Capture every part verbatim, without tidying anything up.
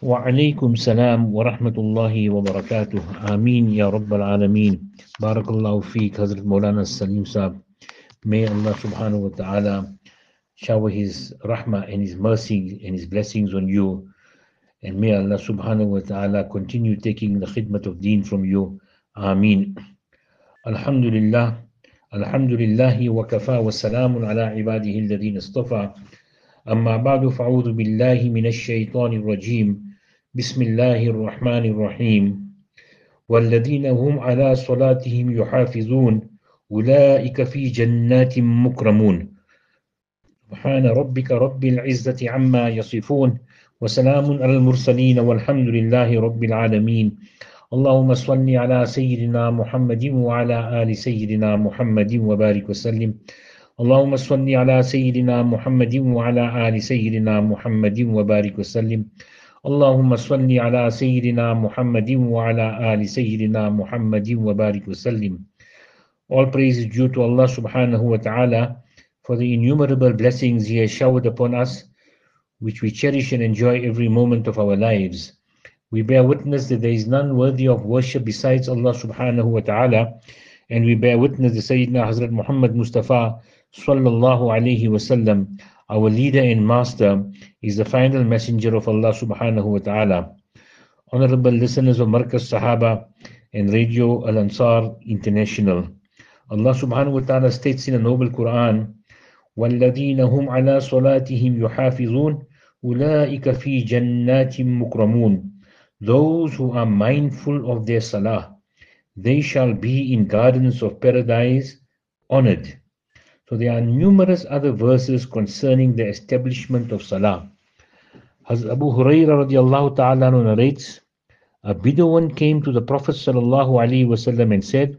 وعليكم السلام ورحمة الله وبركاته. Ameen Ya Rabbal Alameen. Barakallahu feek, Hazrat Maulana Salim Saab. May Allah subhanahu wa ta'ala shower His rahmah and His mercy and His blessings on you. And may Allah subhanahu wa ta'ala continue taking the khidmat of deen from you. Ameen. Alhamdulillah. Alhamdulillahi wa kafa wa salamun ala ibadihi alladhina istafa. أما بعد فأعوذ بالله من الشيطان الرجيم بسم الله الرحمن الرحيم والذين هم على صلاتهم يحافظون أولئك في جنات مكرمون سبحان ربك رب العزة عما يصفون وسلام على المرسلين والحمد لله رب العالمين اللهم صل على سيدنا محمد وعلى آل سيدنا محمد وبارك وسلم اللهم صل على سيدنا محمد وعلى آل سيدنا محمد وبارك وسلم اللهم صل على سيدنا محمد وعلى آل سيدنا محمد وبارك وسلم. All praise is due to Allah subhanahu wa ta'ala for the innumerable blessings He has showered upon us, which we cherish and enjoy every moment of our lives. We bear witness that there is none worthy of worship besides Allah subhanahu wa ta'ala, and we bear witness that Sayyidina Hazrat Muhammad Mustafa sallallahu alayhi wasallam, our leader and master, is the final messenger of Allah subhanahu wa ta'ala. Honorable listeners of Markaz Sahaba and Radio Al Ansar International, Allah subhanahu wa ta'ala states in the noble Quran, وَالَّذِينَ هُمْ عَلَى صَلَاتِهِمْ يُحَافِظُونَ أُولَٰئِكَ فِي جَنَّاتٍ مُكْرَمُونَ. Those who are mindful of their salah, they shall be in gardens of paradise honored. So there are numerous other verses concerning the establishment of salah. Hazrat Abu Hurairah radiallahu ta'ala narrates, a Bedouin came to the Prophet sallallahu alaihi wasallam and said,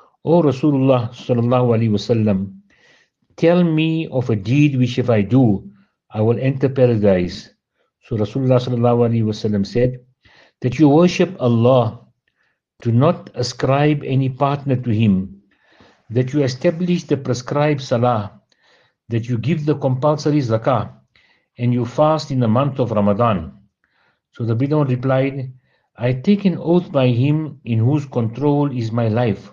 O Rasulullah sallallahu alaihi wasallam, tell me of a deed which if I do, I will enter paradise. So Rasulullah sallallahu alaihi wasallam said, that you worship Allah, do not ascribe any partner to Him, that you establish the prescribed salah, that you give the compulsory zakah, and you fast in the month of Ramadan. So the Bedouin replied, I take an oath by Him in whose control is my life,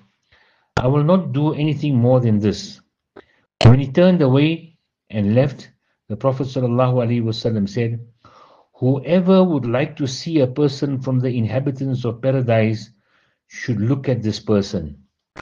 I will not do anything more than this. When he turned away and left, the Prophet ﷺ said, whoever would like to see a person from the inhabitants of paradise should look at this person.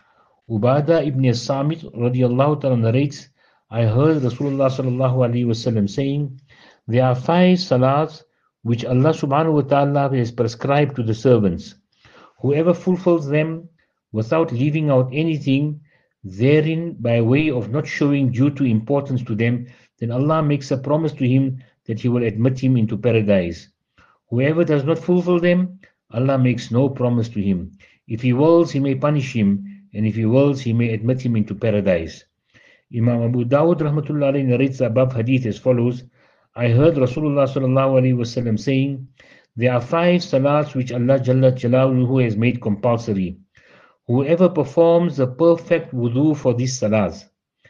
Ubadah ibn Samit radiallahu ta'ala narrates, I heard Rasulullah sallallahu alayhi wasallam saying, there are five salats which Allah subhanahu wa ta'ala has prescribed to the servants. Whoever fulfills them without leaving out anything therein by way of not showing due to importance to them, then Allah makes a promise to him that He will admit him into paradise. Whoever does not fulfill them, Allah makes no promise to him. If He wills, He may punish him, and if He wills, He may admit him into paradise. Imam Abu Dawud rahmatullah alayhi narrates the above hadith as follows, I heard Rasulullah sallallahu alayhi wasallam saying, there are five salats which Allah Jalla Jalaluhu has made compulsory. Whoever performs the perfect wudu for these salats,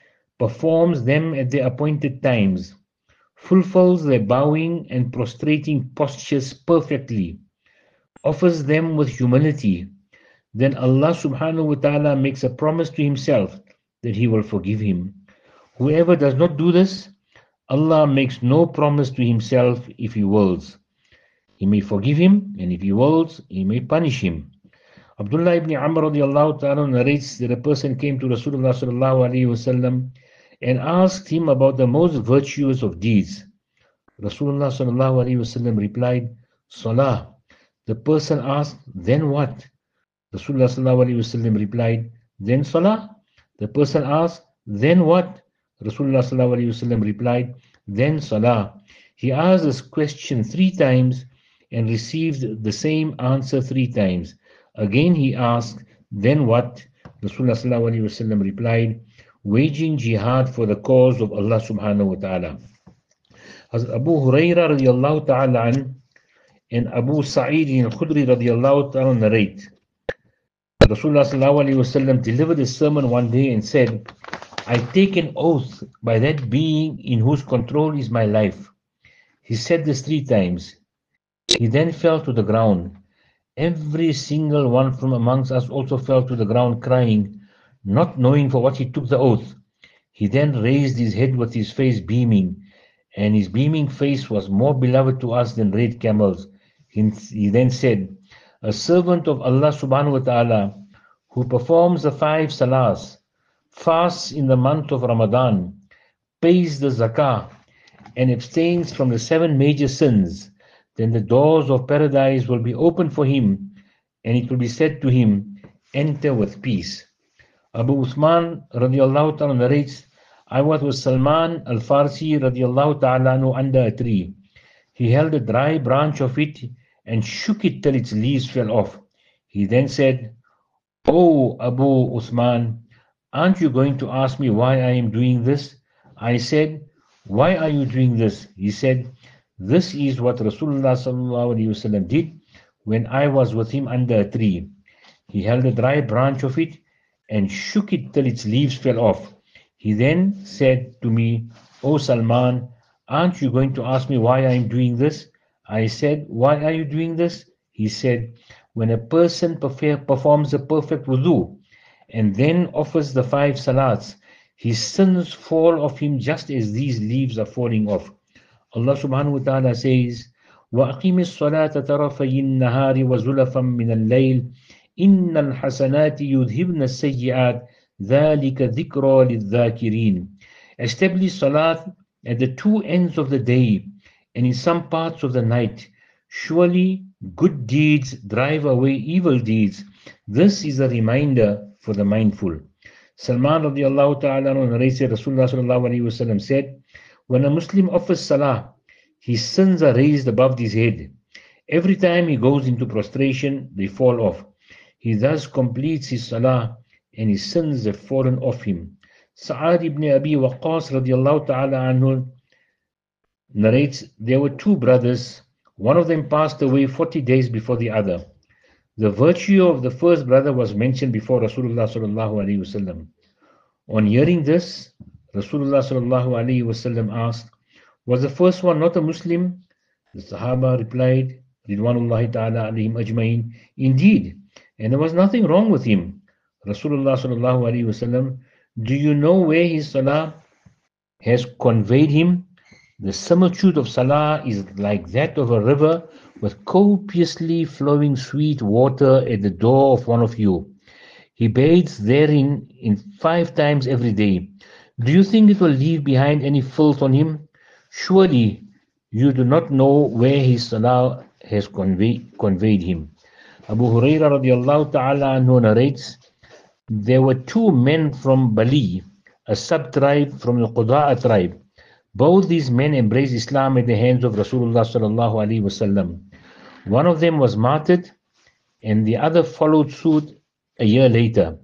performs them at their appointed times, fulfills their bowing and prostrating postures perfectly, offers them with humility, then Allah subhanahu wa ta'ala makes a promise to Himself that He will forgive him. Whoever does not do this, Allah makes no promise to Himself if He wills. He may forgive him, and if He wills, He may punish him. Abdullah ibn Amr radiallahu ta'ala narrates that a person came to Rasulullah sallallahu alayhi wasallam and asked him about the most virtuous of deeds. Rasulullah sallallahu alayhi wasallam replied, Salah. The person asked, then what? Rasulullah sallallahu alayhi wasallam replied, then Salah. The person asked, then what? Rasulullah sallallahu alayhi wasallam replied, then Salah. He asked this question three times and received the same answer three times. Again he asked, then what? Rasulullah sallallahu alayhi wasallam replied, waging jihad for the cause of Allah subhanahu wa ta'ala. Hazrat Abu Hurairah radiallahu ta'ala an and Abu Sa'id al-Khudri radiallahu ta'ala narrate, Rasulullah sallallahu alayhi wasallam delivered a sermon one day and said, I take an oath by that being in whose control is my life. He said this three times. He then fell to the ground. Every single one from amongst us also fell to the ground crying, not knowing for what he took the oath. He then raised his head with his face beaming, and his beaming face was more beloved to us than red camels. He, he then said, a servant of Allah subhanahu wa ta'ala who performs the five salahs, fasts in the month of Ramadan, pays the zakah, and abstains from the seven major sins, then the doors of paradise will be opened for him, and it will be said to him, enter with peace. Abu Uthman radiallahu ta'ala narrates, I was with Salman al-Farsi radiallahu ta'ala anhu under a tree. He held a dry branch of it and shook it till its leaves fell off. He then said, O Abu Uthman, aren't you going to ask me why I am doing this? I said, why are you doing this? He said, this is what Rasulullah sallallahu alaihi wasallam did when I was with him under a tree. He held a dry branch of it and shook it till its leaves fell off. He then said to me, O Salman, aren't you going to ask me why I am doing this? I said, why are you doing this? He said, when a person performs a perfect wudu and then offers the five salats, his sins fall off him just as these leaves are falling off. Allah subhanahu wa ta'ala says, وَأَقِيمِ الصَّلَاةَ تَرَفَيِ النَّهَارِ وَزُلَفًا مِنَ اللَّيْلِ إِنَّ الْحَسَنَاتِ يُذْهِبْنَ السَّيِّئَاتِ ذَلِكَ ذِكْرَى لِلذَّاكِرِينَ. Establish salat at the two ends of the day and in some parts of the night. Surely good deeds drive away evil deeds. This is a reminder for the mindful. Salman radiallahu ta'ala narrates that Rasulullah sallallahu alayhi wa sallam said, when a Muslim offers salah, his sins are raised above his head. Every time he goes into prostration, they fall off. He thus completes his salah and his sins have fallen off him. Sa'ad ibn Abi Waqqas radiallahu ta'ala anhu narrates, there were two brothers. One of them passed away forty days before the other. The virtue of the first brother was mentioned before Rasulullah sallallahu alaihi wasallam. On hearing this, Rasulullah sallallahu alaihi wasallam asked, was the first one not a Muslim? The Sahaba replied, Ridwanullahi ta'ala alayhim ajmain, indeed, and there was nothing wrong with him. Rasulullah sallallahu alaihi wasallam, do you know where his salah has conveyed him? The similitude of salah is like that of a river with copiously flowing sweet water at the door of one of you. He bathes therein in five times every day. Do you think it will leave behind any filth on him? Surely you do not know where his salah has convey, conveyed him. Abu Hurairah radiallahu ta'ala anhu narrates, there were two men from Bali, a sub-tribe from the Qudaa tribe. Both these men embraced Islam at the hands of Rasulullah sallallahu alaihi wasallam. One of them was martyred and the other followed suit a year later.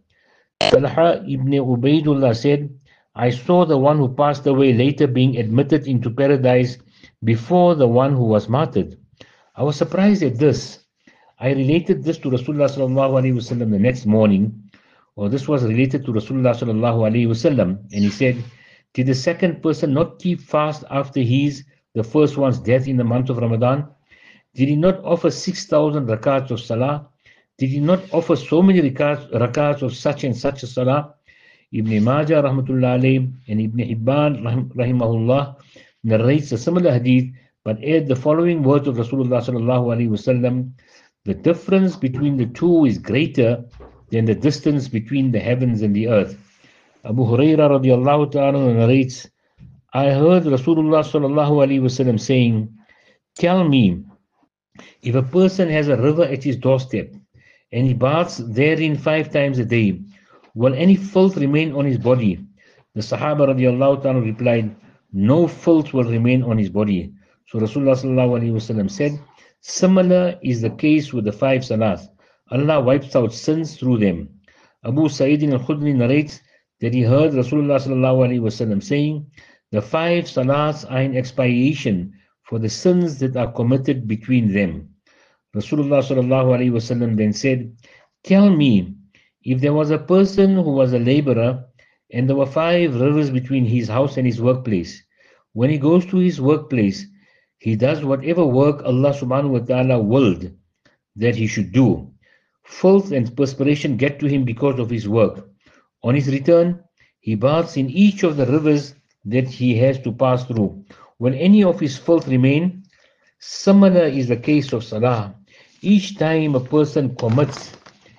Talha ibn Ubaidullah said, I saw the one who passed away later being admitted into paradise before the one who was martyred. I was surprised at this. I related this to Rasulullah sallallahu alaihi wasallam the next morning, or this was related to Rasulullah sallallahu alaihi wasallam, and he said, did the second person not keep fast after his, the first one's death in the month of Ramadan? Did he not offer six thousand rakats of salah? Did he not offer so many rakats, rakats of such and such a salah? Ibn Majah rahmatullah alayhi and Ibn Hibban rahimahullah narrates a similar hadith, but add the following words of Rasulullah sallallahu alaihi wasallam, the difference between the two is greater than the distance between the heavens and the earth. Abu Hurairah radiallahu ta'ala narrates, I heard Rasulullah sallallahu alaihi wasallam saying, tell me, if a person has a river at his doorstep and he baths therein five times a day, will any filth remain on his body? The Sahaba radiallahu ta'ala replied, no filth will remain on his body. So Rasulullah sallallahu alaihi wasallam said, similar is the case with the five salats. Allah wipes out sins through them. Abu Sa'id al-Khudri narrates that he heard Rasulullah sallallahu alaihi wasallam saying, the five salats are in expiation for the sins that are committed between them. Rasulullah sallallahu alaihi wasallam then said, tell me, if there was a person who was a laborer and there were five rivers between his house and his workplace, when he goes to his workplace, He does whatever work Allah subhanahu wa ta'ala willed that he should do. Filth and perspiration get to him because of his work. On his return, he baths in each of the rivers that he has to pass through. When any of his filth remain, similar is the case of salah. Each time a person commits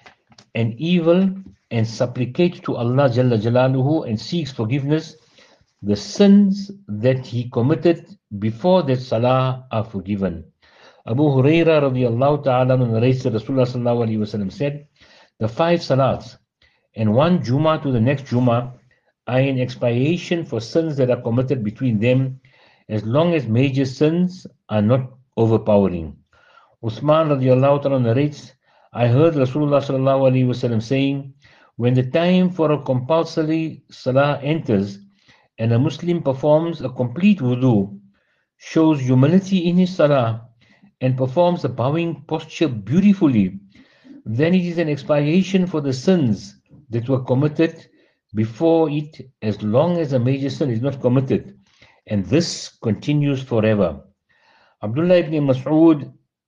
an evil and supplicates to Allah Jalla Jalaluhu and seeks forgiveness, the sins that he committed before that salah are forgiven. Abu Huraira radiallahu ta'ala narrates that Rasulullah sallallahu alayhi wa sallam said, the five salats and one Jummah to the next Jummah are in expiation for sins that are committed between them, as long as major sins are not overpowering. Uthman radiallahu ta'ala narrates, I heard Rasulullah sallallahu alayhi wa sallam saying, when the time for a compulsory salah enters and a Muslim performs a complete wudu, shows humility in his salah, and performs the bowing posture beautifully, then it is an expiation for the sins that were committed before it, as long as a major sin is not committed, and this continues forever. Abdullah ibn Mas'ud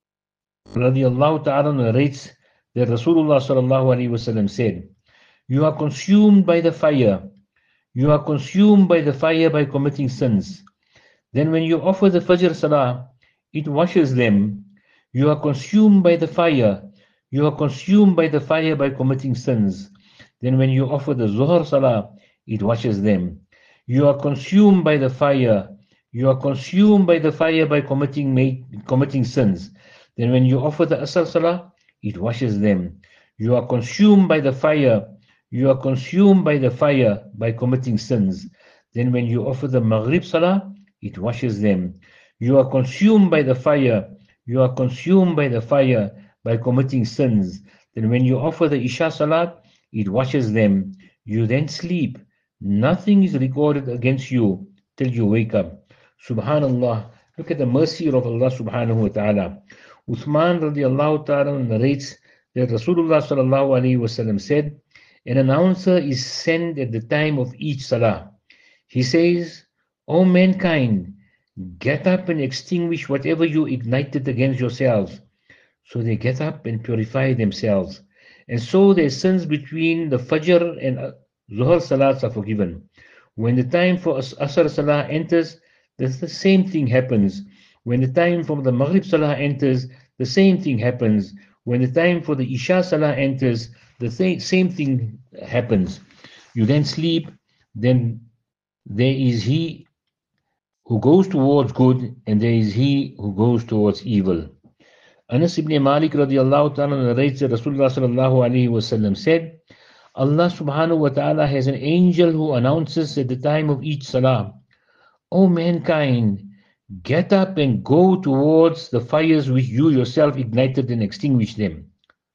radiallahu ta'ala narrates that Rasulullah sallallahu alayhi wa sallam said, you are consumed by the fire, you are consumed by the fire by committing sins. Then when you offer the Fajr Salah, it washes them. You are consumed by the fire, you are consumed by the fire by committing sins. Then when you offer the Zuhr Salah, it washes them. You are consumed by the fire, you are consumed by the fire by committing committing sins. Then when you offer the Asr Salah, it washes them. You are consumed by the fire, you are consumed by the fire by committing sins. Then when you offer the Maghrib Salah, it washes them. You are consumed by the fire, you are consumed by the fire by committing sins. Then when you offer the Isha Salat, it washes them. You then sleep. Nothing is recorded against you till you wake up. Subhanallah. Look at the mercy of Allah subhanahu wa ta'ala. Uthman radiallahu ta'ala narrates that Rasulullah sallallahu alayhi wa sallam said, an announcer is sent at the time of each salah. He says, O mankind, get up and extinguish whatever you ignited against yourselves. So they get up and purify themselves. And so their sins between the Fajr and Zuhr Salats are forgiven. When the time for Asr Salah enters, the same thing happens. When the time for the Maghrib Salah enters, the same thing happens. When the time for the Isha Salah enters, the same, same thing happens. You then sleep, then there is he who goes towards good, and there is he who goes towards evil. Anas ibn Malik radiallahu ta'ala narrates that Rasulullah sallallahu alayhi wa sallam said, Allah subhanahu wa ta'ala has an angel who announces at the time of each salah, O mankind, get up and go towards the fires which you yourself ignited and extinguish them.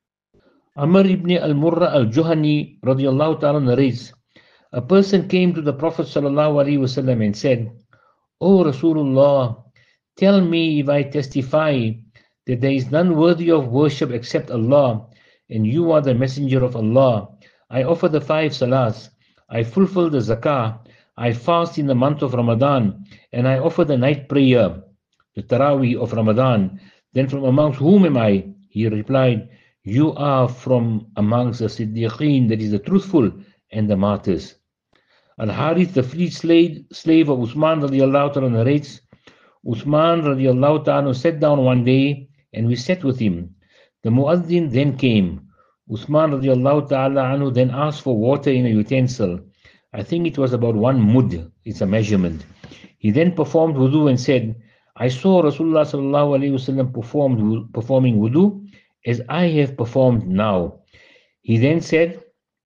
Amr ibn al-Murra al-Juhani radiallahu ta'ala narrates, a person came to the Prophet sallallahu alayhi wa sallam and said, O Rasulullah, tell me if I testify that there is none worthy of worship except Allah, and you are the messenger of Allah. I offer the five salats, I fulfill the zakah, I fast in the month of Ramadan, and I offer the night prayer, the Taraweeh of Ramadan. Then from amongst whom am I? He replied, you are from amongst the Siddiqeen, that is the truthful, and the martyrs. Al-Harith, the fleet slave, slave of Uthman radiallahu ta'ala narrates, Uthman radiallahu ta'ala sat down one day and we sat with him. The Muazzin then came. Uthman radiallahu ta'ala anhu then asked for water in a utensil. I think it was about one mud, it's a measurement. He then performed wudu and said, I saw Rasulullah sallallahu alayhi wa sallam performed, performing wudu as I have performed now. He then said,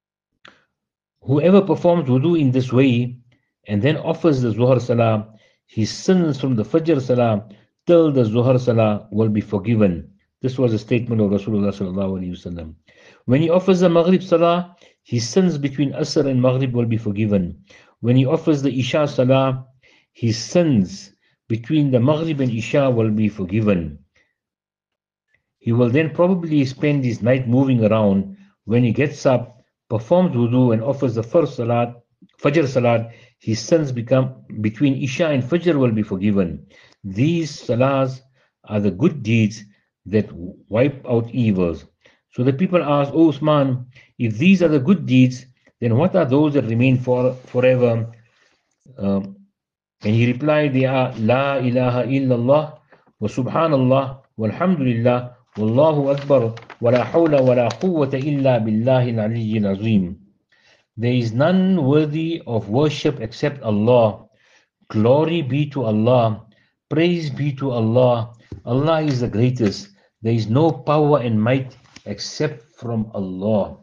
whoever performs wudu in this way and then offers the Zuhr Salah, his sins from the Fajr Salah till the Zuhr Salah will be forgiven. This was a statement of Rasulullah sallallahu alayhi wa sallam. When he offers the Maghrib Salah, his sins between Asr and Maghrib will be forgiven. When he offers the Isha Salah, his sins between the Maghrib and Isha will be forgiven. He will then probably spend his night moving around. When he gets up, performs wudu and offers the first salat, Fajr Salat, his sins become between Isha and Fajr will be forgiven. These salahs are the good deeds that wipe out evils. So the people asked, "O Usman, if these are the good deeds, then what are those that remain for forever?" Um, and he replied, "They are La ilaha illallah wa subhanallah walhamdulillah wallahu akbar wa la hawla wa la quwwata illa billahi al-aliyyil azim." There is none worthy of worship except Allah. Glory be to Allah. Praise be to Allah. Allah is the greatest. There is no power and might except from Allah.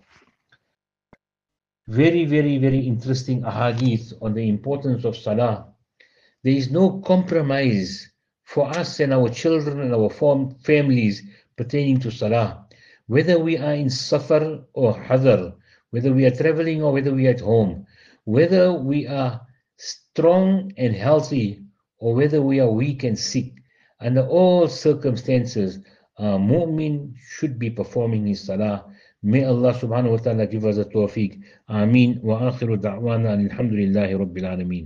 Very, very, very interesting ahadith on the importance of salah. There is no compromise for us and our children and our families pertaining to salah. Whether we are in safar or hadar, whether we are traveling or whether we are at home, whether we are strong and healthy or whether we are weak and sick, under all circumstances, a mu'min should be performing his salah. May Allah subhanahu wa ta'ala give us a tawfiq. Ameen. Wa akhiru da'wana alhamdulillahi rabbil alameen.